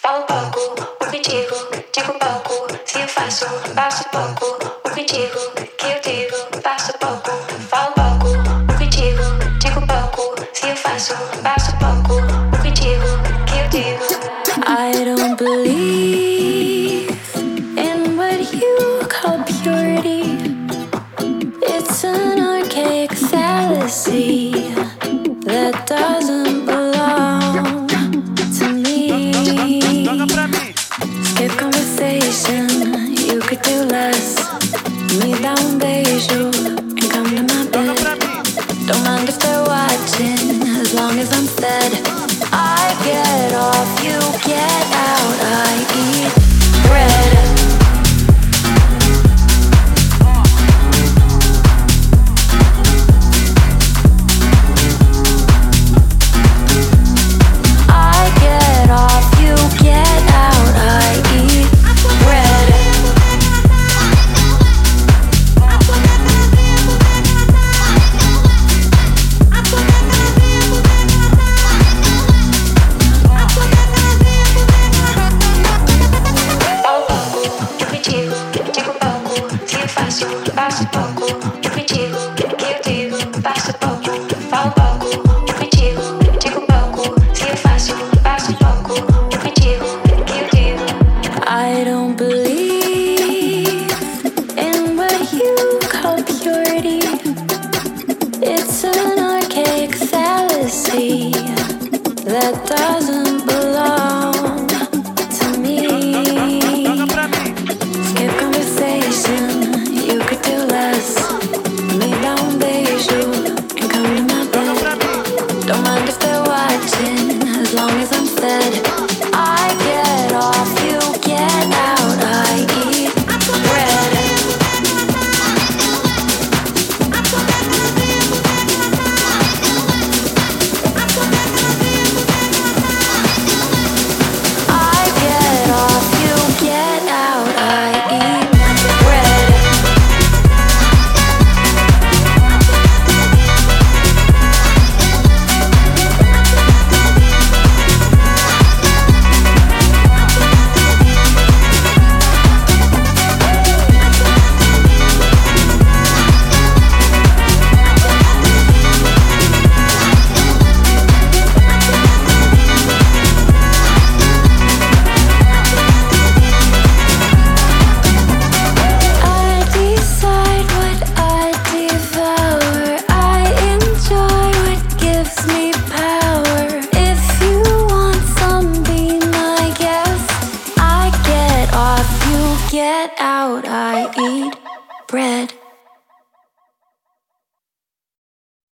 Falo pouco, o que digo pouco. Se eu faço pouco. O que eu digo, faço pouco. Falo pouco, o que digo pouco. Se eu faço pouco. O que eu digo. I don't believe in what you call purity. It's an archaic fallacy that doesn't belong to me. Skip conversation, you could do less. Me dá beijo and come to my bed. Don't mind if they're watching, as long as I'm fed. I get off, you get out, I eat bread. I don't believe in what you call purity. It's an archaic fallacy that doesn't belong to me. Skip conversation, you could do less. Me dá beijo and come to my bed. Don't mind if they're watching, as long as I'm fed. I get off, you get out, I eat bread. I get off, you get out, I eat bread. Get out, I eat bread.